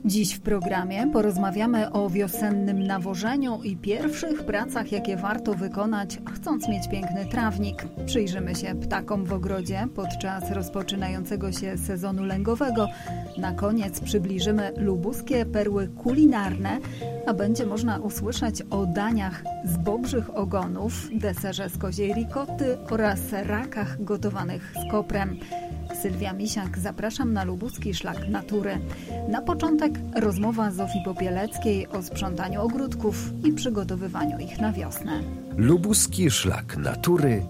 Dziś w programie porozmawiamy o wiosennym nawożeniu i pierwszych pracach, jakie warto wykonać, chcąc mieć piękny trawnik. Przyjrzymy się ptakom w ogrodzie podczas rozpoczynającego się sezonu lęgowego. Na koniec przybliżymy lubuskie perły kulinarne, a będzie można usłyszeć o daniach z bobrzych ogonów, deserze z koziej rikotty oraz rakach gotowanych z koprem. Sylwia Misiak, zapraszam na lubuski szlak natury. Na początek rozmowa Zofii Popieleckiej o sprzątaniu ogródków i przygotowywaniu ich na wiosnę. Lubuski szlak natury.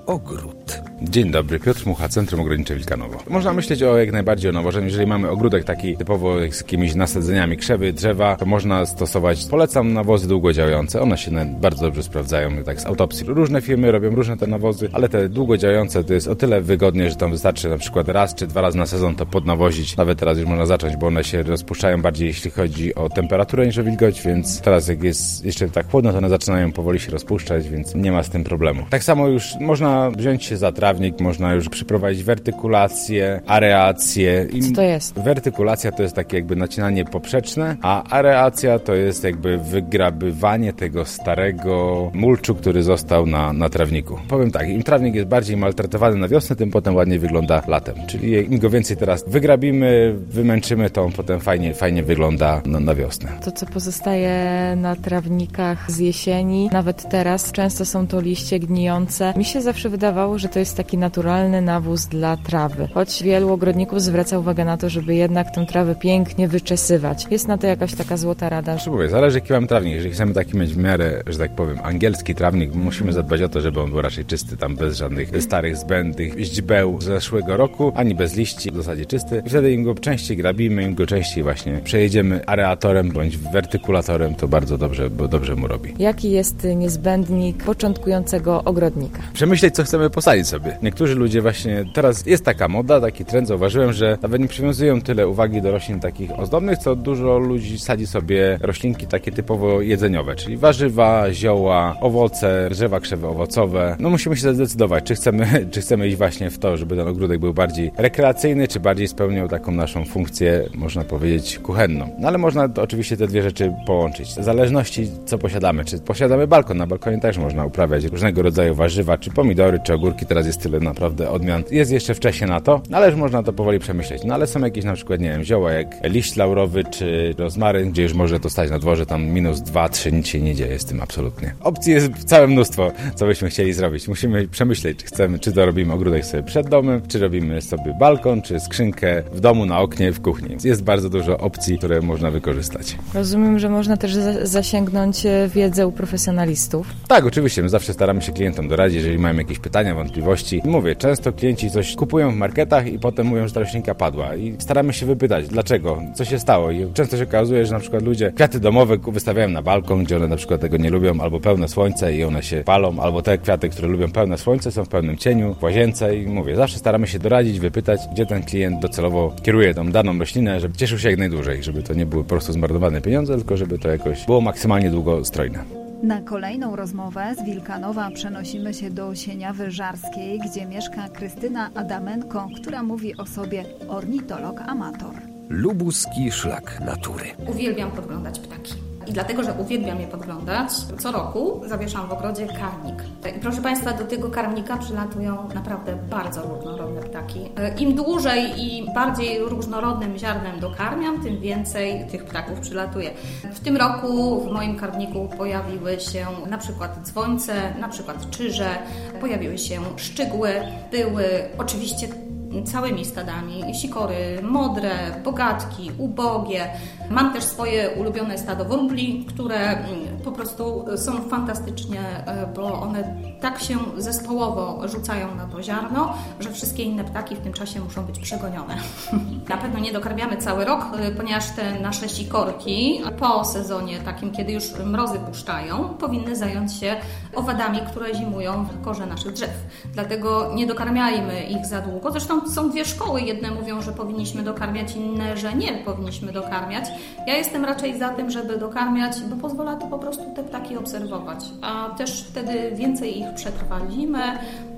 Ogród. Dzień dobry, Piotr Mucha, Centrum Ogrodnicze Wilkanowo. Można myśleć jak najbardziej o nawożeniu. Jeżeli mamy ogródek taki typowo z jakimiś nasadzeniami, krzewy, drzewa, to można stosować, polecam nawozy długodziałające. One się bardzo dobrze sprawdzają, tak z autopsji. Różne firmy robią różne te nawozy, ale te długodziałające to jest o tyle wygodnie, że tam wystarczy na przykład raz czy dwa razy na sezon to podnawozić. Nawet teraz już można zacząć, bo one się rozpuszczają bardziej jeśli chodzi o temperaturę niż o wilgoć, więc teraz jak jest jeszcze tak chłodno, to one zaczynają powoli się rozpuszczać, więc nie ma z tym problemu. Tak samo już można wziąć się za trawnik, można już przeprowadzić wertykulację, areację. Co to jest? Wertykulacja to jest takie jakby nacinanie poprzeczne, a areacja to jest jakby wygrabywanie tego starego mulczu, który został na trawniku. Powiem tak, im trawnik jest bardziej maltretowany na wiosnę, tym potem ładniej wygląda latem. Czyli im go więcej teraz wygrabimy, wymęczymy, to on potem fajnie wygląda na wiosnę. To, co pozostaje na trawnikach z jesieni, nawet teraz, często są to liście gnijące. Mi się zawsze wydawało, że to jest taki naturalny nawóz dla trawy. Choć wielu ogrodników zwraca uwagę na to, żeby jednak tę trawę pięknie wyczesywać. Jest na to jakaś taka złota rada? Mówię, zależy jaki mamy trawnik. Jeżeli chcemy taki mieć w miarę, że tak powiem, angielski trawnik, musimy zadbać o to, żeby on był raczej czysty, tam bez żadnych starych, zbędnych źdźbeł z zeszłego roku, ani bez liści, w zasadzie czysty. I wtedy im go częściej grabimy, im go częściej właśnie przejedziemy areatorem bądź wertykulatorem, to bardzo dobrze, bo dobrze mu robi. Jaki jest niezbędnik początkującego ogrodnika? Przemyśleć, co chcemy posadzić sobie. Niektórzy ludzie właśnie, teraz jest taka moda, taki trend, zauważyłem, że nawet nie przywiązują tyle uwagi do roślin takich ozdobnych, co dużo ludzi sadzi sobie roślinki takie typowo jedzeniowe, czyli warzywa, zioła, owoce, drzewa, krzewy owocowe. No musimy się zdecydować, czy chcemy iść właśnie w to, żeby ten ogródek był bardziej rekreacyjny, czy bardziej spełniał taką naszą funkcję, można powiedzieć, kuchenną. No ale można oczywiście te dwie rzeczy połączyć. W zależności, co posiadamy. Czy posiadamy balkon, na balkonie też można uprawiać różnego rodzaju warzywa, czy pomidory, czy ogórki. Teraz jest tyle naprawdę odmian. Jest jeszcze wcześnie na to, ale już można to powoli przemyśleć. No ale są jakieś na przykład, nie wiem, zioła jak liść laurowy czy rozmaryn, gdzie już może to stać na dworze, tam -2, 3, nic się nie dzieje z tym absolutnie. Opcji jest całe mnóstwo, co byśmy chcieli zrobić. Musimy przemyśleć, czy to robimy ogródek sobie przed domem, czy robimy sobie balkon, czy skrzynkę w domu, na oknie, w kuchni. Jest bardzo dużo opcji, które można wykorzystać. Rozumiem, że można też zasięgnąć wiedzę u profesjonalistów. Tak, oczywiście. My zawsze staramy się klientom doradzić, jeżeli mają jakieś pytania, wątpliwości. Mówię, często klienci coś kupują w marketach i potem mówią, że ta roślinka padła i staramy się wypytać, dlaczego, co się stało i często się okazuje, że na przykład ludzie kwiaty domowe wystawiają na balkon, gdzie one na przykład tego nie lubią, albo pełne słońce i one się palą, albo te kwiaty, które lubią pełne słońce, są w pełnym cieniu, w łazience i mówię, zawsze staramy się doradzić, wypytać, gdzie ten klient docelowo kieruje tą daną roślinę, żeby cieszył się jak najdłużej, żeby to nie były po prostu zmarnowane pieniądze, tylko żeby to jakoś było maksymalnie długostrojne. Na kolejną rozmowę z Wilkanowa przenosimy się do Sieniawy Żarskiej, gdzie mieszka Krystyna Adamenko, która mówi o sobie ornitolog amator. Lubuski szlak natury. Uwielbiam podglądać ptaki. I dlatego, że uwielbiam je podglądać, co roku zawieszam w ogrodzie karmnik. I proszę Państwa, do tego karmnika przylatują naprawdę bardzo różnorodne ptaki. Im dłużej i bardziej różnorodnym ziarnem dokarmiam, tym więcej tych ptaków przylatuje. W tym roku w moim karmniku pojawiły się na przykład dzwońce, na przykład czyże, pojawiły się szczygły, były oczywiście całymi stadami, sikory modre, bogatki, ubogie. Mam też swoje ulubione stado wróbli, które po prostu są fantastycznie, bo one tak się zespołowo rzucają na to ziarno, że wszystkie inne ptaki w tym czasie muszą być przegonione. Na pewno nie dokarmiamy cały rok, ponieważ te nasze sikorki po sezonie takim, kiedy już mrozy puszczają, powinny zająć się owadami, które zimują w korze naszych drzew. Dlatego nie dokarmiajmy ich za długo. Zresztą są dwie szkoły. Jedne mówią, że powinniśmy dokarmiać, inne, że nie powinniśmy dokarmiać. Ja jestem raczej za tym, żeby dokarmiać, bo pozwala to po prostu te ptaki obserwować. A też wtedy więcej ich przetrwa zimę,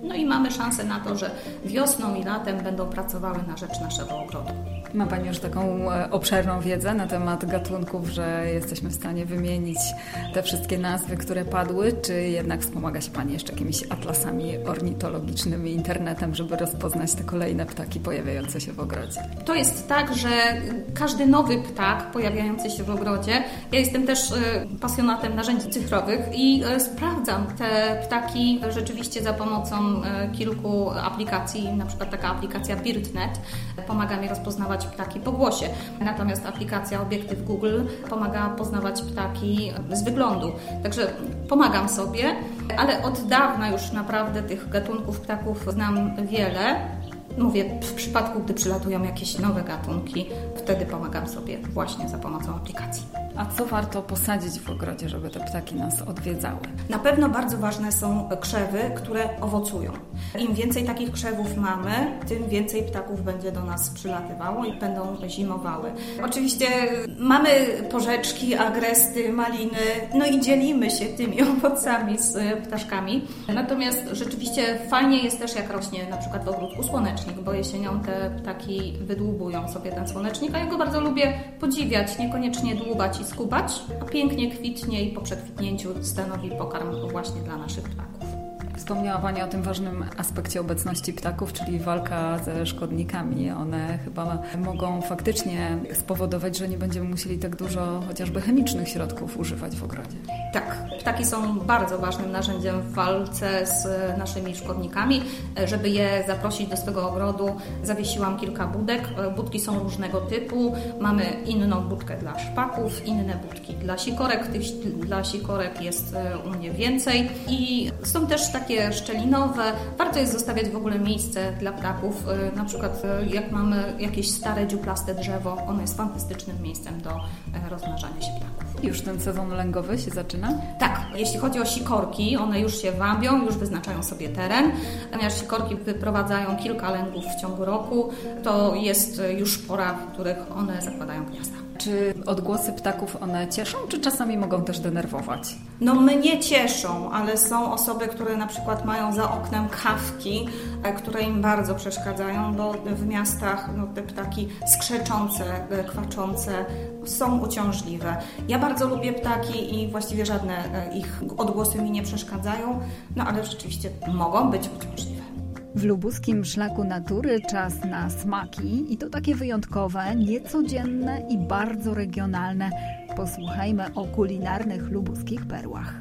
No i mamy szansę na to, że wiosną i latem będą pracowały na rzecz naszego ogrodu. Ma Pani już taką obszerną wiedzę na temat gatunków, że jesteśmy w stanie wymienić te wszystkie nazwy, które padły, czy jednak wspomaga się Pani jeszcze jakimiś atlasami ornitologicznymi, internetem, żeby rozpoznać te kolejne ptaki pojawiające się w ogrodzie? To jest tak, że każdy nowy ptak pojawiający się w ogrodzie, ja jestem też pasjonatem narzędzi cyfrowych i sprawdzam te ptaki rzeczywiście za pomocą kilku aplikacji, na przykład taka aplikacja BirdNet pomaga mi rozpoznawać ptaki po głosie. Natomiast aplikacja Obiektyw Google pomaga poznawać ptaki z wyglądu. Także pomagam sobie, ale od dawna już naprawdę tych gatunków ptaków znam wiele. Mówię, w przypadku, gdy przylatują jakieś nowe gatunki, wtedy pomagam sobie właśnie za pomocą aplikacji. A co warto posadzić w ogrodzie, żeby te ptaki nas odwiedzały? Na pewno bardzo ważne są krzewy, które owocują. Im więcej takich krzewów mamy, tym więcej ptaków będzie do nas przylatywało i będą zimowały. Oczywiście mamy porzeczki, agresty, maliny, no i dzielimy się tymi owocami z ptaszkami. Natomiast rzeczywiście fajnie jest też, jak rośnie na przykład w ogródku słonecznik, bo jesienią te ptaki wydłubują sobie ten słonecznik, a ja go bardzo lubię podziwiać, niekoniecznie dłubać i skubać, a pięknie kwitnie i po przekwitnięciu stanowi pokarm właśnie dla naszych ptaków. Wspomniała Pani o tym ważnym aspekcie obecności ptaków, czyli walka ze szkodnikami. One chyba mogą faktycznie spowodować, że nie będziemy musieli tak dużo chociażby chemicznych środków używać w ogrodzie. Tak, ptaki są bardzo ważnym narzędziem w walce z naszymi szkodnikami. Żeby je zaprosić do swego ogrodu, zawiesiłam kilka budek. Budki są różnego typu. Mamy inną budkę dla szpaków, inne budki dla sikorek. Tych dla sikorek jest u mnie więcej. I są też takie szczelinowe. Warto jest zostawiać w ogóle miejsce dla ptaków. Na przykład jak mamy jakieś stare, dziuplaste drzewo, ono jest fantastycznym miejscem do rozmnażania się ptaków. Już ten sezon lęgowy się zaczyna? Tak, jeśli chodzi o sikorki, one już się wabią, już wyznaczają sobie teren. Ponieważ sikorki wyprowadzają kilka lęgów w ciągu roku, to jest już pora, w których one zakładają gniazda. Czy odgłosy ptaków one cieszą, czy czasami mogą też denerwować? No mnie cieszą, ale są osoby, które na przykład mają za oknem kawki, które im bardzo przeszkadzają, bo w miastach te ptaki skrzeczące, kwaczące są uciążliwe. Ja bardzo lubię ptaki i właściwie żadne ich odgłosy mi nie przeszkadzają, no ale rzeczywiście mogą być uciążliwe. W lubuskim szlaku natury czas na smaki i to takie wyjątkowe, niecodzienne i bardzo regionalne. Posłuchajmy o kulinarnych lubuskich perłach.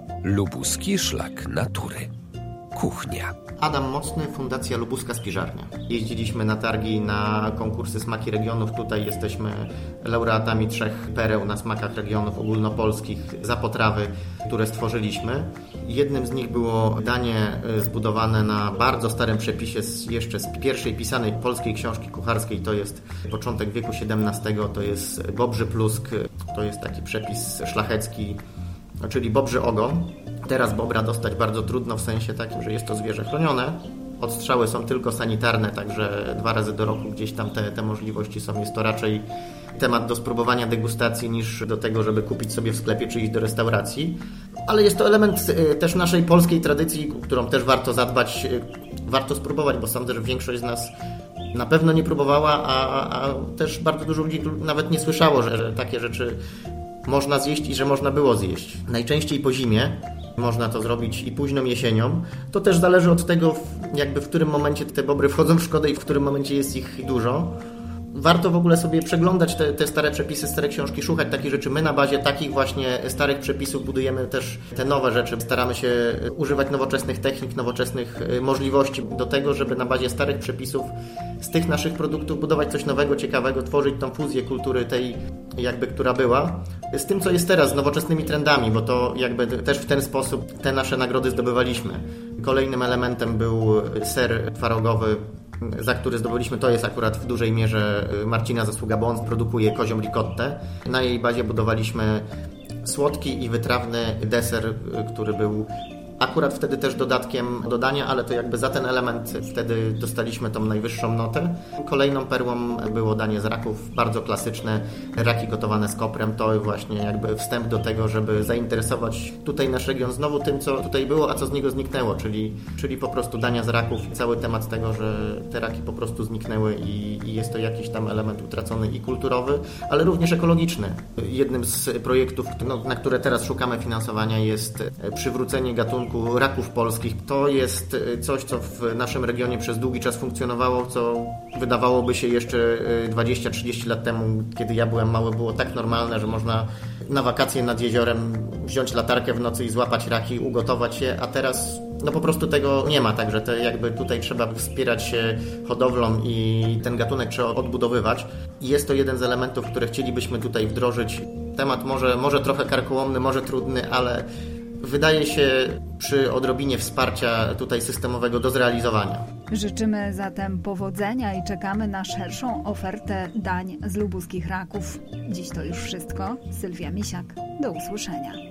Lubuski szlak natury. Kuchnia. Adam Mocny, Fundacja Lubuska Spiżarnia. Jeździliśmy na targi, na konkursy Smaki Regionów. Tutaj jesteśmy laureatami 3 pereł na smakach regionów ogólnopolskich za potrawy, które stworzyliśmy. Jednym z nich było danie zbudowane na bardzo starym przepisie jeszcze z pierwszej pisanej polskiej książki kucharskiej. To jest początek wieku XVII, to jest bobrzy plusk, to jest taki przepis szlachecki, czyli bobrzy ogon. Teraz bobra dostać bardzo trudno w sensie takim, że jest to zwierzę chronione. Odstrzały są tylko sanitarne, także 2 razy do roku gdzieś tam te możliwości są. Jest to raczej temat do spróbowania degustacji niż do tego, żeby kupić sobie w sklepie czy iść do restauracji. Ale jest to element też naszej polskiej tradycji, którą też warto zadbać, warto spróbować, bo sądzę, że większość z nas na pewno nie próbowała, a też bardzo dużo ludzi nawet nie słyszało, że takie rzeczy można zjeść i że można było zjeść. Najczęściej po zimie. Można to zrobić i późną jesienią. To też zależy od tego, w którym momencie te bobry wchodzą w szkodę i w którym momencie jest ich dużo. Warto w ogóle sobie przeglądać te stare przepisy, stare książki, szukać takich rzeczy. My na bazie takich właśnie starych przepisów budujemy też te nowe rzeczy. Staramy się używać nowoczesnych technik, nowoczesnych możliwości do tego, żeby na bazie starych przepisów z tych naszych produktów budować coś nowego, ciekawego, tworzyć tą fuzję kultury tej, która była, z tym, co jest teraz, z nowoczesnymi trendami, bo to też w ten sposób te nasze nagrody zdobywaliśmy. Kolejnym elementem był ser twarogowy, za który zdobyliśmy, to jest akurat w dużej mierze Marcina zasługa, bo on produkuje kozią ricottę. Na jej bazie budowaliśmy słodki i wytrawny deser, który był akurat wtedy też dodatkiem do dania, ale to jakby za ten element wtedy dostaliśmy tą najwyższą notę. Kolejną perłą było danie z raków, bardzo klasyczne, raki gotowane z koprem. To właśnie jakby wstęp do tego, żeby zainteresować tutaj nasz region znowu tym, co tutaj było, a co z niego zniknęło, czyli po prostu dania z raków, cały temat tego, że te raki po prostu zniknęły i jest to jakiś tam element utracony i kulturowy, ale również ekologiczny. Jednym z projektów, na które teraz szukamy finansowania, jest przywrócenie gatunku raków polskich. To jest coś, co w naszym regionie przez długi czas funkcjonowało, co wydawałoby się jeszcze 20-30 lat temu, kiedy ja byłem mały, było tak normalne, że można na wakacje nad jeziorem wziąć latarkę w nocy i złapać raki, ugotować je, a teraz po prostu tego nie ma, także to jakby tutaj trzeba wspierać się hodowlą i ten gatunek trzeba odbudowywać. I jest to jeden z elementów, które chcielibyśmy tutaj wdrożyć. Temat może trochę karkołomny, może trudny, ale wydaje się przy odrobinie wsparcia tutaj systemowego do zrealizowania. Życzymy zatem powodzenia i czekamy na szerszą ofertę dań z lubuskich raków. Dziś to już wszystko. Sylwia Misiak. Do usłyszenia.